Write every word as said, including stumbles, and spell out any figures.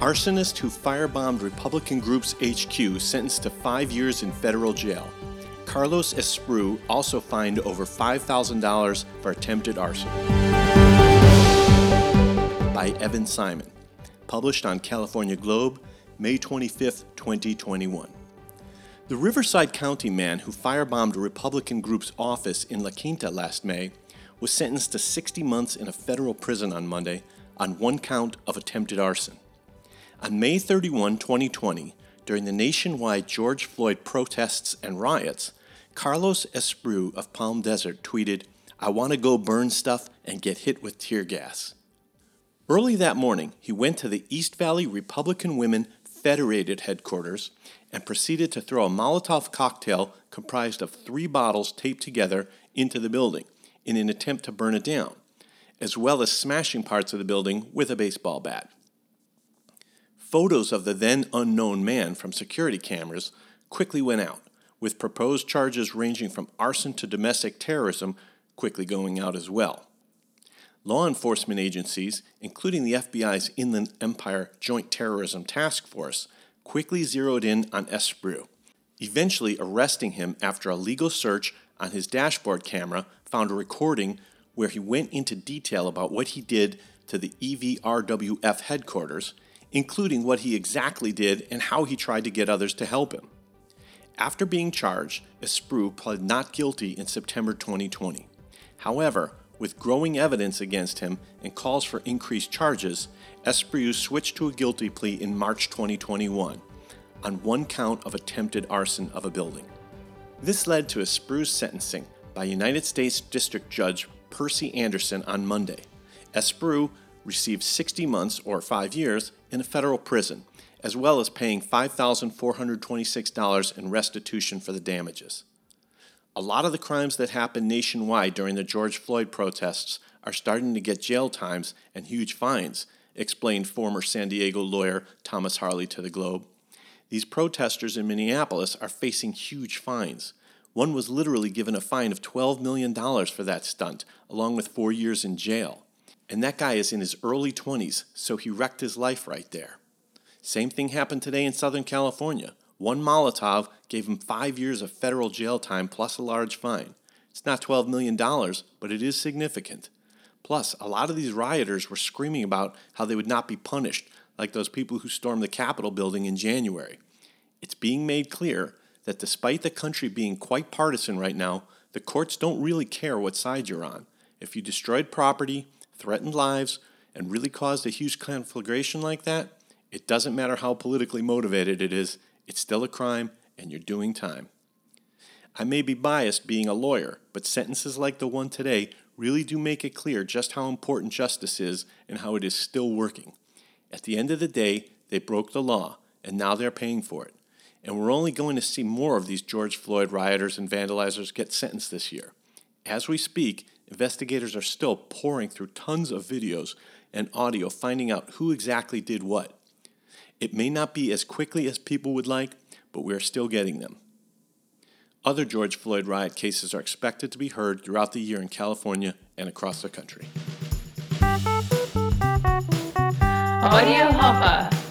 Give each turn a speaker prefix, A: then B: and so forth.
A: Arsonist who firebombed Republican group's H Q sentenced to five years in federal jail. Carlos Espriu also fined over five thousand dollars for attempted arson. By Evan Simon. Published on California Globe, May twenty-fifth, twenty twenty-one. The Riverside County man who firebombed a Republican group's office in La Quinta last May was sentenced to sixty months in a federal prison on Monday on one count of attempted arson. On May thirty-first, twenty twenty, during the nationwide George Floyd protests and riots, Carlos Espriu of Palm Desert tweeted, "I want to go burn stuff and get hit with tear gas." Early that morning, he went to the East Valley Republican Women Federated headquarters and proceeded to throw a Molotov cocktail comprised of three bottles taped together into the building in an attempt to burn it down, as well as smashing parts of the building with a baseball bat. Photos of the then unknown man from security cameras quickly went out, with proposed charges ranging from arson to domestic terrorism quickly going out as well. Law enforcement agencies, including the F B I's Inland Empire Joint Terrorism Task Force, quickly zeroed in on Espriu, eventually arresting him after a legal search on his dashboard camera found a recording where he went into detail about what he did to the E V R W F headquarters, including what he exactly did and how he tried to get others to help him. After being charged, Espriu pled not guilty in September twenty twenty. However, with growing evidence against him and calls for increased charges, Espriu switched to a guilty plea in March twenty twenty-one on one count of attempted arson of a building. This led to Espriu's sentencing by United States District Judge Percy Anderson on Monday. Espriu received sixty months, or five years, in a federal prison, as well as paying five thousand four hundred twenty-six dollars in restitution for the damages. A lot of the crimes that happened nationwide during the George Floyd protests are starting to get jail times and huge fines, explained former San Diego lawyer Thomas Harley to the Globe. These protesters in Minneapolis are facing huge fines. One was literally given a fine of twelve million dollars for that stunt, along with four years in jail. And that guy is in his early twenties, so he wrecked his life right there. Same thing happened today in Southern California. One Molotov gave him five years of federal jail time plus a large fine. It's not twelve million dollars, but it is significant. Plus, a lot of these rioters were screaming about how they would not be punished, like those people who stormed the Capitol building in January. It's being made clear that despite the country being quite partisan right now, the courts don't really care what side you're on. If you destroyed property, threatened lives, and really caused a huge conflagration like that, it doesn't matter how politically motivated it is, it's still a crime, and you're doing time. I may be biased being a lawyer, but sentences like the one today really do make it clear just how important justice is and how it is still working. At the end of the day, they broke the law, and now they're paying for it. And we're only going to see more of these George Floyd rioters and vandalizers get sentenced this year. As we speak, investigators are still pouring through tons of videos and audio finding out who exactly did what. It may not be as quickly as people would like, but we're still getting them. Other George Floyd riot cases are expected to be heard throughout the year in California and across the country.
B: Audio Hopper.